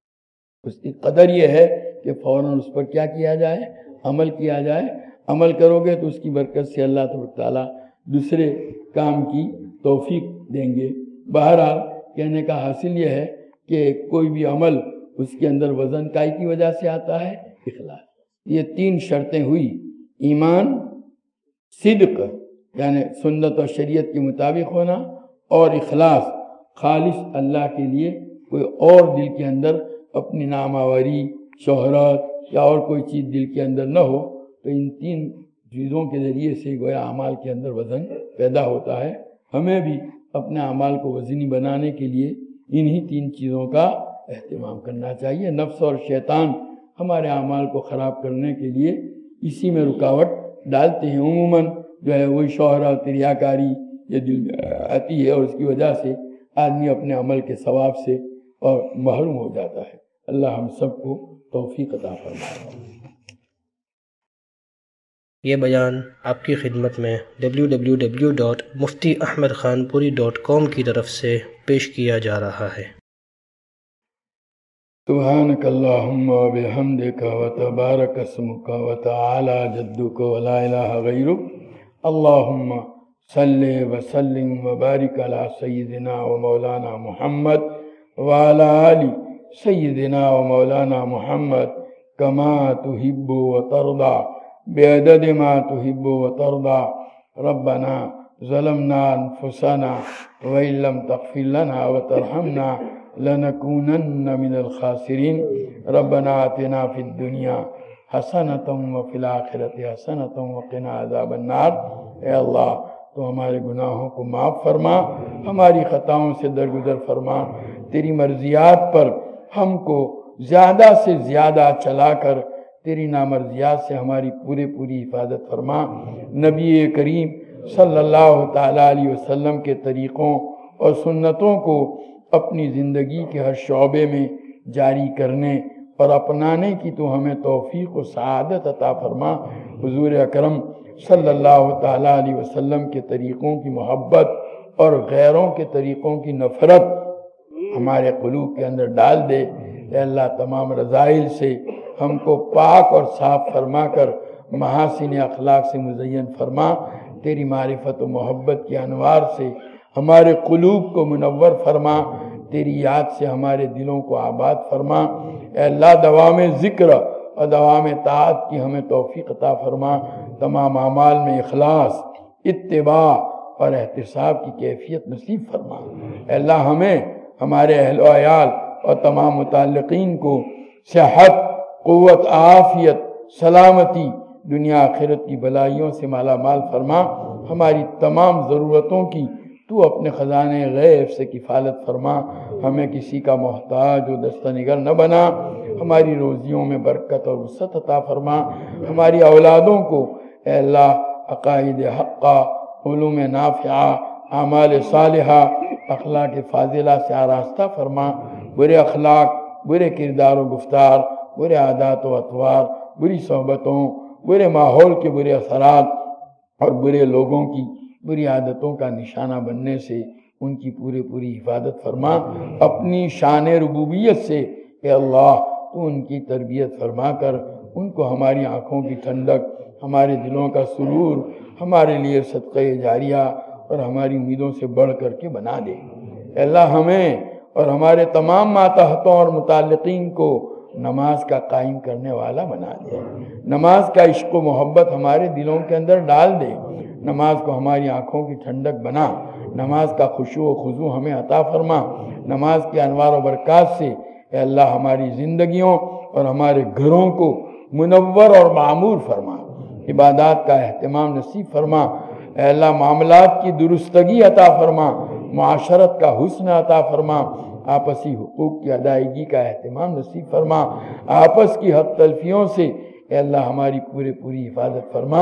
اس کی قدر یہ ہے کہ فوراً اس پر کیا کیا جائے؟ عمل کیا جائے۔ عمل کرو گے تو اس کی برکت سے اللہ تبارک تعالیٰ دوسرے کام کی توفیق دیں گے۔ بہرحال کہنے کا حاصل یہ ہے کہ کوئی بھی عمل اس کے اندر وزن کائی کی وجہ سے آتا ہے؟ اخلاص۔ یہ تین شرطیں ہوئی، ایمان، صدق یعنی سنت اور شریعت کے مطابق ہونا، اور اخلاص خالص اللہ کے لیے، کوئی اور دل کے اندر اپنی نامآوری، شہرت یا اور کوئی چیز دل کے اندر نہ ہو۔ تو ان تین چیزوں کے ذریعے سے گویا اعمال کے اندر وزن پیدا ہوتا ہے۔ ہمیں بھی اپنے اعمال کو وزنی بنانے کے لیے انہی تین چیزوں کا اہتمام کرنا چاہیے۔ نفس اور شیطان ہمارے اعمال کو خراب کرنے کے لیے اسی میں رکاوٹ ڈالتے ہیں۔ عموماً جو ہے وہی شہرت، ریاکاری یہ دل میں آتی ہے، اور اس کی وجہ سے آدمی اپنے عمل کے ثواب سے اور محروم ہو جاتا ہے۔ اللہ ہم سب کو توفیق عطا فرمائے۔ یہ بیان آپ کی خدمت میں www.muftiahmedkhanpuri.com کی طرف سے پیش کیا جا رہا ہے۔ سبحانک اللہم و بحمدک و تبارک اسمک و تعالی جدک و لا الہ غیرک، اللہم صلی وسلم و بارک علی سیدنا و مولانا محمد وعلی آل سیدنا و مولانا محمد کما تحب و ترضى بعدد ما تحب و ترضى۔ ربنا ظلمنا انفسنا وإن لم تغفر لنا وترحمنا لنكونن من الخاسرين۔ ربنا آتنا في الدنيا حسنة وفي الآخرة حسنة وقنا عذاب النار۔ اے اللہ تو ہمارے گناہوں کو معاف فرما، ہماری خطاؤں سے درگزر فرما، تیری مرضیات پر ہم کو زیادہ سے زیادہ چلا کر تیری نامرضیات سے ہماری پوری حفاظت فرما۔ نبی کریم صلی اللہ تعالیٰ علیہ وسلم کے طریقوں اور سنتوں کو اپنی زندگی کے ہر شعبے میں جاری کرنے اور اپنانے کی تو ہمیں توفیق و سعادت عطا فرما۔ حضور اکرم صلی اللہ تعالیٰ علیہ وسلم کے طریقوں کی محبت اور غیروں کے طریقوں کی نفرت ہمارے قلوب کے اندر ڈال دے۔ اے اللہ تمام رذائل سے ہم کو پاک اور صاف فرما کر محاسن اخلاق سے مزین فرما۔ تیری معرفت و محبت کی انوار سے ہمارے قلوب کو منور فرما، تیری یاد سے ہمارے دلوں کو آباد فرما۔ اے اللہ دوام ذکر اور دوام طاعت کی ہمیں توفیق عطا فرما۔ تمام اعمال میں اخلاص، اتباع اور احتساب کی کیفیت نصیب فرما۔ اے اللہ ہمیں، ہمارے اہل و عیال اور تمام متعلقین کو صحت، قوت، عافیت، سلامتی، دنیا آخرت کی بلائیوں سے مالا مال فرما۔ ہماری تمام ضرورتوں کی تو اپنے خزانے غیب سے کفالت فرما۔ ہمیں کسی کا محتاج و دستنگر نہ بنا۔ ہماری روزیوں میں برکت اور وسعت عطا فرما۔ ہماری اولادوں کو اے اللہ عقائد حقہ، علوم نافعہ، اعمال صالحہ، اخلاق فاضلہ سے آراستہ فرما۔ برے اخلاق، برے کردار و گفتار، برے عادات و اطوار، بری صحبتوں، برے ماحول کے برے اثرات اور برے لوگوں کی بری عادتوں کا نشانہ بننے سے ان کی پوری حفاظت فرما۔ اپنی شان ربوبیت سے اے اللہ تو ان کی تربیت فرما کر ان کو ہماری آنکھوں کی ٹھنڈک، ہمارے دلوں کا سرور، ہمارے لیے صدقہ جاریہ اور ہماری امیدوں سے بڑھ کر کے بنا دے۔ اے اللہ ہمیں اور ہمارے تمام ماتحتوں اور متعلقین کو نماز کا قائم کرنے والا بنا دے۔ نماز کا عشق و محبت ہمارے دلوں کے اندر ڈال دے۔ نماز کو ہماری آنکھوں کی ٹھنڈک بنا۔ نماز کا خشوع و خضوع ہمیں عطا فرما۔ نماز کے انوار و برکات سے اے اللہ ہماری زندگیوں اور ہمارے گھروں کو منور اور معمور فرما۔ عبادات کا اہتمام نصیب فرما۔ اے اللہ معاملات کی درستگی عطا فرما، معاشرت کا حسن عطا فرما، آپسی حقوق کی ادائیگی کا اہتمام نصیب فرما۔ آپس کی حق تلفیوں سے اے اللہ ہماری پوری حفاظت فرما۔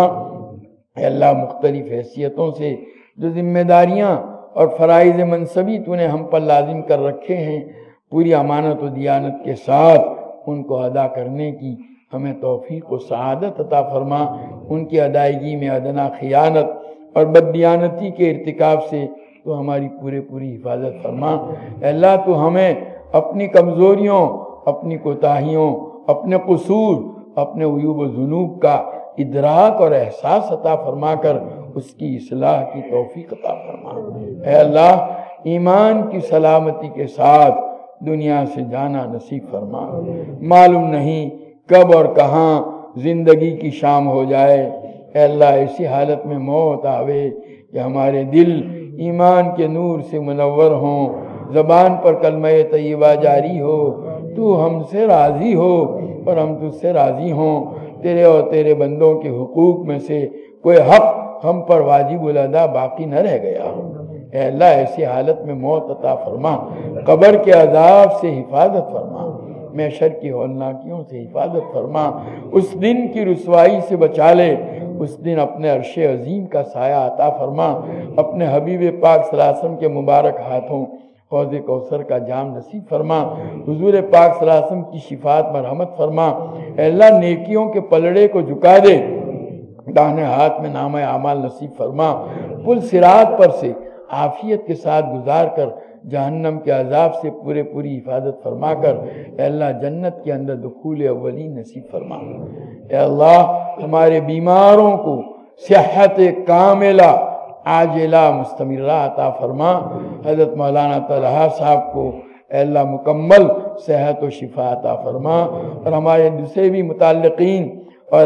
اے اللہ مختلف حیثیتوں سے جو ذمہ داریاں اور فرائض منصبی تو نے ہم پر لازم کر رکھے ہیں، پوری امانت و دیانت کے ساتھ ان کو ادا کرنے کی ہمیں توفیق و سعادت عطا فرما۔ ان کی ادائیگی میں ادنا خیانت اور بددیانتی کے ارتکاب سے تو ہماری پوری حفاظت فرما۔ اے اللہ تو ہمیں اپنی کمزوریوں، اپنی کوتاہیوں، اپنے قصور، اپنے عیوب و ذنوب کا ادراک اور احساس عطا فرما کر اس کی اصلاح کی توفیق عطا فرما۔ اے اللہ ایمان کی سلامتی کے ساتھ دنیا سے جانا نصیب فرما۔ معلوم نہیں کب اور کہاں زندگی کی شام ہو جائے۔ اے اللہ ایسی حالت میں موت آوے کہ ہمارے دل ایمان کے نور سے منور ہوں، زبان پر کلمہ طیبہ جاری ہو، تو ہم سے راضی ہو اور ہم تجھ سے راضی ہوں۔ تیرے اور تیرے بندوں کے حقوق میں سے کوئی حق ہم پر واجب الادا باقی نہ رہ گیا۔ اے اللہ ایسی حالت میں موت عطا فرما، قبر کے عذاب سے حفاظت فرما، محشر کی ہولناکیوں سے حفاظت فرما، اس دن کی رسوائی سے بچا لے، اس دن اپنے عرش عظیم کا سایہ عطا فرما، اپنے حبیب پاک صلی اللہ علیہ وسلم کے مبارک ہاتھوں حوض کوثر کا جام نصیب فرما، حضور پاک صلی اللہ علیہ وسلم کی شفاعت مرحمت فرما۔ اے اللہ نیکیوں کے پلڑے کو جھکا دے، داہنے ہاتھ میں نامہ اعمال نصیب فرما، پل صراط پر سے عافیت کے ساتھ گزار کر جہنم کے عذاب سے پوری حفاظت فرما کر اے اللہ جنت کے اندر دخول اولین نصیب فرما۔ اے اللہ ہمارے بیماروں کو صحت کاملہ عاجلہ مستمرہ عطا فرما۔ حضرت مولانا طلحہ صاحب کو اے اللہ مکمل صحت و شفا عطا فرما، اور ہمارے دوسرے بھی متعلقین اور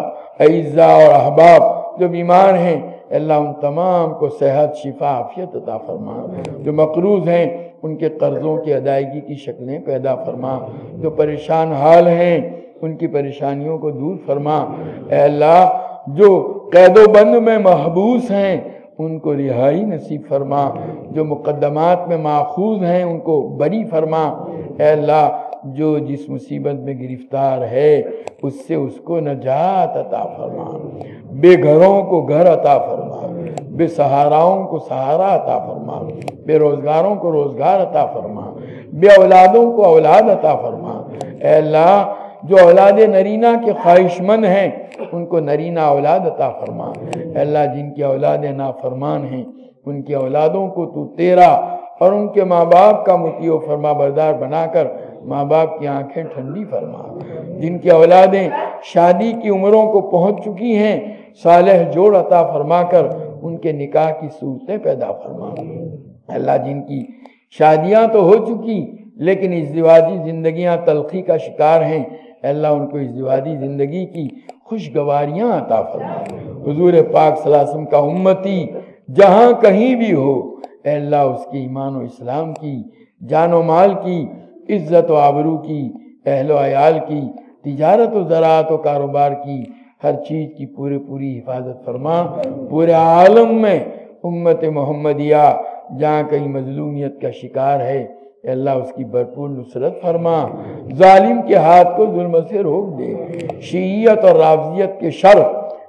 اعزاء اور احباب جو بیمار ہیں اے اللہ ان تمام کو صحت، شفا، عافیت عطا فرما۔ جو مقروض ہیں ان کے قرضوں کی ادائیگی کی شکلیں پیدا فرما، جو پریشان حال ہیں ان کی پریشانیوں کو دور فرما۔ اے اللہ جو قید و بند میں محبوس ہیں ان کو رہائی نصیب فرما، جو مقدمات میں ماخوذ ہیں ان کو بری فرما۔ اے اللہ جو جس مصیبت میں گرفتار ہے اس سے اس کو نجات عطا فرما، بے گھروں کو گھر عطا فرما، بے سہاراؤں کو سہارا عطا فرما، بے روزگاروں کو روزگار عطا فرما، بے اولادوں کو اولاد عطا فرما۔ اے اللہ جو اولاد نرینہ کے خواہش مند ہیں ان کو نرینہ اولاد عطا فرما۔ اے اللہ جن کی اولاد نافرمان ہیں ان کی اولادوں کو تو تیرا اور ان کے ماں باپ کا مطیع و فرما بردار بنا کر ماں باپ کی آنکھیں ٹھنڈی فرما۔ جن کی اولادیں شادی کی عمروں کو پہنچ چکی ہیں صالح جوڑ عطا فرما کر ان کے نکاح کی صورتیں پیدا فرما۔ اللہ جن کی شادیاں تو ہو چکی لیکن ازدواجی زندگیاں تلخی کا شکار ہیں، اللہ ان کو ازدواجی زندگی کی خوشگواریاں عطا فرما۔ حضور پاک صلی اللہ علیہ وسلم کا امتی جہاں کہیں بھی ہو اے اللہ اس کے ایمان و اسلام کی، جان و مال کی، عزت و آبرو کی، اہل و عیال کی، تجارت و زراعت و کاروبار کی، ہر چیز کی پوری حفاظت فرما۔ پورے عالم میں امت محمدیہ جہاں کہیں مظلومیت کا شکار ہے اے اللہ اس کی بھرپور نصرت فرما، ظالم کے ہاتھ کو ظلم سے روک دے، شیعیت اور رافضیت کے شر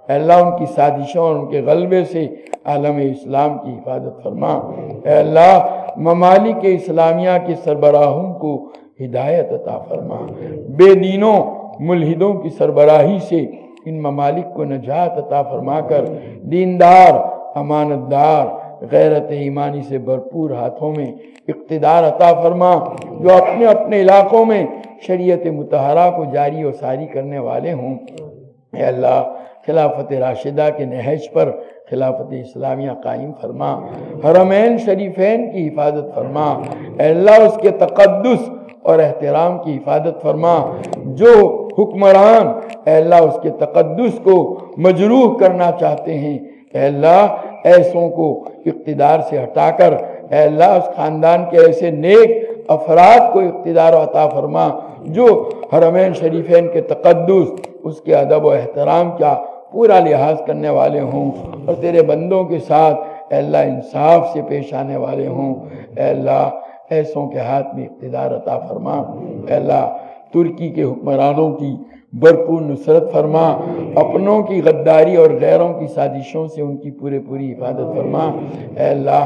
اے اللہ ان کی سازشوں اور ان کے غلبے سے عالم اسلام کی حفاظت فرما۔ اے اللہ ممالک اسلامیہ کے سربراہوں کو ہدایت عطا فرما، بے دینوں ملحدوں کی سربراہی سے ان ممالک کو نجات عطا فرما کر دیندار، امانت دار، غیرت ایمانی سے بھرپور ہاتھوں میں اقتدار عطا فرما، جو اپنے اپنے علاقوں میں شریعت مطہرہ کو جاری و ساری کرنے والے ہوں۔ اے اللہ خلافت راشدہ کے نہج پر خلافت اسلامیہ قائم فرما، حرمین شریفین کی حفاظت فرما۔ اے اللہ اس کے تقدس اور احترام کی حفاظت فرما۔ جو حکمران اے اللہ اس کے تقدس کو مجروح کرنا چاہتے ہیں، اے اللہ ایسوں کو اقتدار سے ہٹا کر اے اللہ اس خاندان کے ایسے نیک افراد کو اقتدار عطا فرما جو حرمین شریفین کے تقدس، اس کے ادب و احترام کا پورا لحاظ کرنے والے ہوں، اور تیرے بندوں کے ساتھ اے اللہ انصاف سے پیش آنے والے ہوں۔ اے اللہ ایسوں کے ہاتھ میں اقتدار عطا فرما۔ اے اللہ ترکی کے حکمرانوں کی بھرپور نصرت فرما، اپنوں کی غداری اور غیروں کی سازشوں سے ان کی پوری حفاظت فرما۔ اے اللہ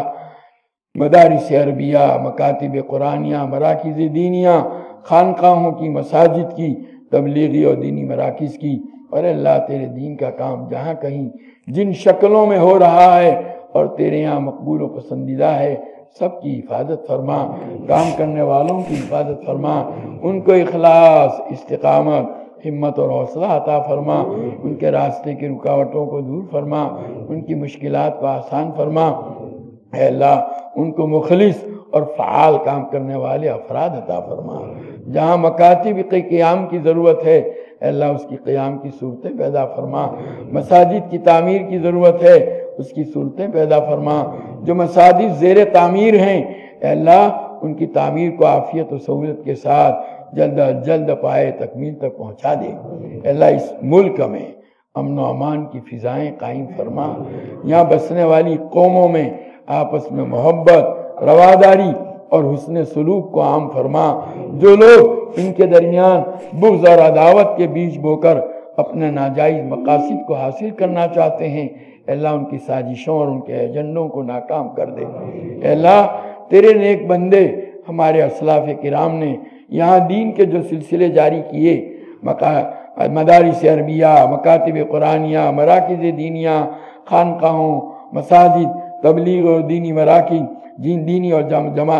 مدارس عربیہ، مکاتب قرآنیہ، مراکز دینیہ، خانقاہوں کی، مساجد کی، تبلیغی اور دینی مراکز کی، اور اللہ تیرے دین کا کام جہاں کہیں جن شکلوں میں ہو رہا ہے اور تیرے یہاں مقبول و پسندیدہ ہے، سب کی حفاظت فرما، کام کرنے والوں کی حفاظت فرما، ان کو اخلاص، استقامت، ہمت اور حوصلہ عطا فرما، ان کے راستے کی رکاوٹوں کو دور فرما، ان کی مشکلات کو آسان فرما۔ اے اللہ ان کو مخلص اور فعال کام کرنے والے افراد عطا فرما۔ جہاں مکاتب کے قیام کی ضرورت ہے اے اللہ اس کی قیام کی صورتیں پیدا فرما، مساجد کی تعمیر کی ضرورت ہے اس کی صورتیں پیدا فرما، جو مساجد زیر تعمیر ہیں اے اللہ ان کی تعمیر کو عافیت و سہولت کے ساتھ جلد از جلد پائے تکمیل تک پہنچا دے۔ اے اللہ اس ملک میں امن و امان کی فضائیں قائم فرما، یہاں بسنے والی قوموں میں آپس میں محبت، رواداری اور حسن سلوک کو عام فرما۔ جو لوگ ان کے درمیان بغض اور عداوت کے بیج بو کر اپنے ناجائز مقاصد کو حاصل کرنا چاہتے ہیں اے اللہ ان کی سازشوں اور ان کے ایجنڈوں کو ناکام کر دے۔ اے اللہ تیرے نیک بندے ہمارے اسلاف کرام نے یہاں دین کے جو سلسلے جاری کیے، مدارس عربیہ، مکاتب قرآنیہ، مراکز دینیہ، خانقاہوں، مساجد، تبلیغ اور دینی مراکز، دینی اور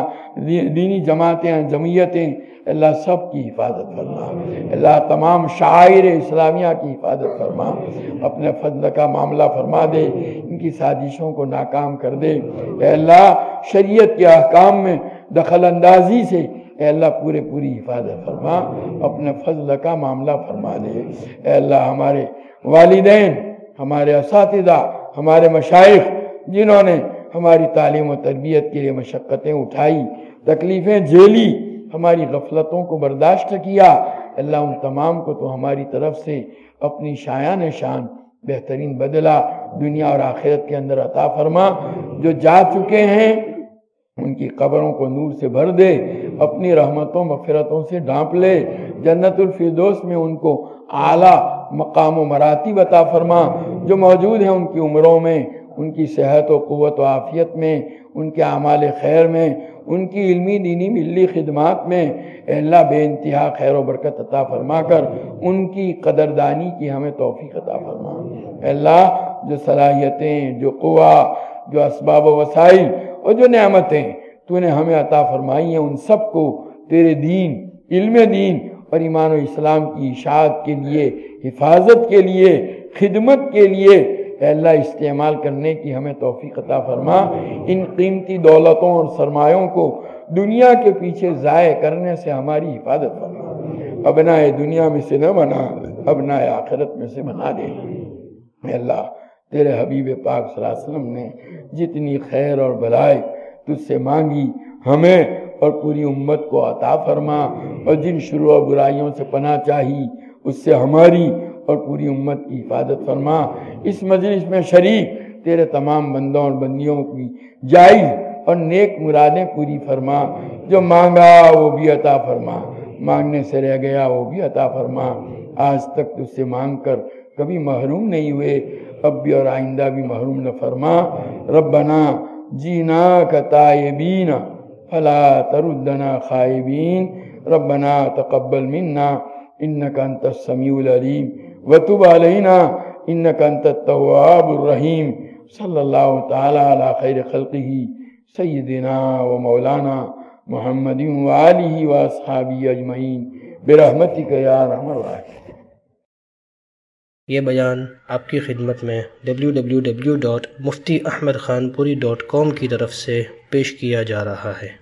دینی جماعتیں، جمعیتیں، اللہ سب کی حفاظت فرما۔ اللہ تمام شعائر اسلامیہ کی حفاظت فرما، اپنے فضل کا معاملہ فرما دے، ان کی سازشوں کو ناکام کر دے۔ اے اللہ شریعت کے احکام میں دخل اندازی سے اے اللہ پوری حفاظت فرما، اپنے فضل کا معاملہ فرما دے۔ اے اللہ ہمارے والدین، ہمارے اساتذہ، ہمارے مشائخ جنہوں نے ہماری تعلیم و تربیت کے لیے مشقتیں اٹھائی، تکلیفیں جھیلی، ہماری غفلتوں کو برداشت کیا، اللہ ان تمام کو تو ہماری طرف سے اپنی شایان شان بہترین بدلہ دنیا اور آخرت کے اندر عطا فرما۔ جو جا چکے ہیں ان کی قبروں کو نور سے بھر دے، اپنی رحمتوں مغفرتوں سے ڈھانپ لے، جنت الفردوس میں ان کو اعلیٰ مقام و مراتب عطا فرما۔ جو موجود ہیں ان کی عمروں میں، ان کی صحت و قوت و عافیت میں، ان کے اعمال خیر میں، ان کی علمی دینی ملی خدمات میں اے اللہ بے انتہا خیر و برکت عطا فرما کر ان کی قدردانی کی ہمیں توفیق عطا فرما۔ اے اللہ جو صلاحیتیں، جو قوا، جو اسباب و وسائل اور جو نعمتیں تو نے ہمیں عطا فرمائی ہیں، ان سب کو تیرے دین، علم دین اور ایمان و اسلام کی اشاعت کے لیے، حفاظت کے لیے، خدمت کے لیے اے اللہ استعمال کرنے کی ہمیں توفیق عطا فرما۔ ان قیمتی دولتوں اور سرمایوں کو دنیا کے پیچھے ضائع کرنے سے ہماری حفاظت فرما، ابنائے دنیا میں سے نہ بنا، ابنائے آخرت میں سے بنا دے۔ اے اللہ تیرے حبیب پاک صلی اللہ علیہ وسلم نے جتنی خیر اور بھلائی تجھ سے مانگی ہمیں اور پوری امت کو عطا فرما، اور جن شرور و برائیوں سے پناہ چاہی اس سے ہماری اور پوری امت کی حفاظت فرما۔ اس مجلس میں شریک تیرے تمام بندوں اور بندیوں کی جائز اور نیک مرادیں پوری فرما، جو مانگا وہ بھی عطا فرما، مانگنے سے رہ گیا وہ بھی عطا فرما۔ آج تک تجھ سے مانگ کر کبھی محروم نہیں ہوئے، اب بھی اور آئندہ بھی محروم نہ فرما۔ ربنا جینا کا تائبین فلا تردنا خائبین، ربنا تقبل منا انک انت السمیع العلیم وتب علینا انک انت التواب الرحیم۔ صلی اللہ تعالی علی خیر خلقہ سیدنا و مولانا محمد وآلہ واصحابہ اجمعین برحمتک یا ارحم الراحمین۔ یہ بیان آپ کی خدمت میں www.muftiahmedkhanpuri.com کی طرف سے پیش کیا جا رہا ہے۔